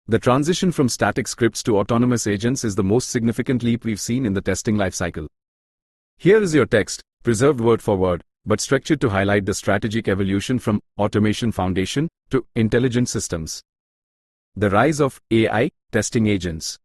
The transition from static scripts to autonomous agents is the most significant leap we've seen in the testing lifecycle. Here is your text, preserved word for word, but structured to highlight the strategic evolution from automation foundation to intelligent systems. The rise of AI testing agents.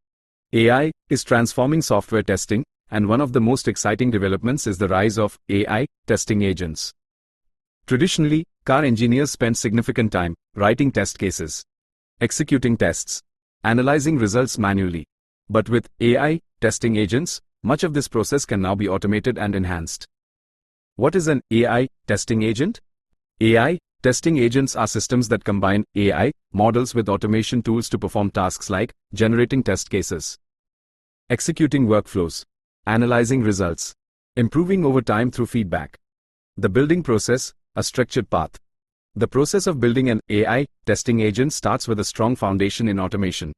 AI is transforming software testing, and one of the most exciting developments is the rise of AI testing agents. Traditionally, car engineers spent significant time writing test cases, executing tests, analyzing results manually. But with AI testing agents, much of this process can now be automated and enhanced. What is an AI testing agent? AI testing agents are systems that combine AI models with automation tools to perform tasks like generating test cases, executing workflows, analyzing results, improving over time through feedback. The building process, a structured path. The process of building an AI testing agent starts with a strong foundation in automation.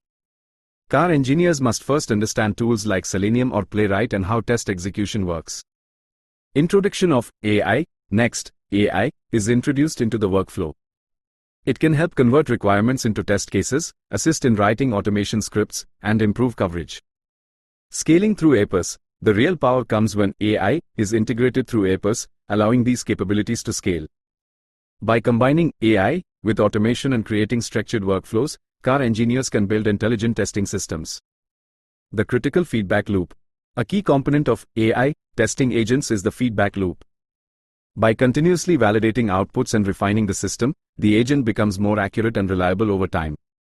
Car engineers must first understand tools like Selenium or Playwright and how test execution works. Introduction of AI. Next, AI is introduced into the workflow. It can help convert requirements into test cases, assist in writing automation scripts, and improve coverage. Scaling through APIs. The real power comes when AI is integrated through APIs, allowing these capabilities to scale. By combining AI with automation and creating structured workflows, car engineers can build intelligent testing systems. The critical feedback loop. A key component of AI testing agents is the feedback loop. By continuously validating outputs and refining the system, the agent becomes more accurate and reliable over time.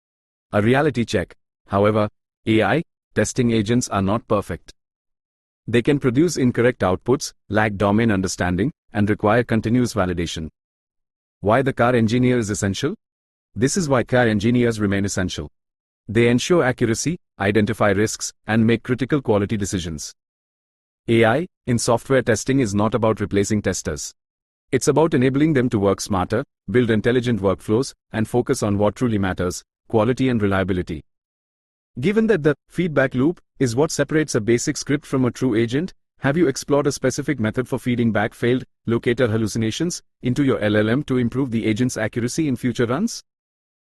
A reality check. However, AI testing agents are not perfect. They can produce incorrect outputs, lack domain understanding, and require continuous validation. Why the car engineer is essential? This is why car engineers remain essential. They ensure accuracy, identify risks, and make critical quality decisions. AI in software testing is not about replacing testers. It's about enabling them to work smarter, build intelligent workflows, and focus on what truly matters: quality and reliability. Given that the feedback loop is what separates a basic script from a true agent, have you explored a specific method for feeding back failed locator hallucinations into your LLM to improve the agent's accuracy in future runs?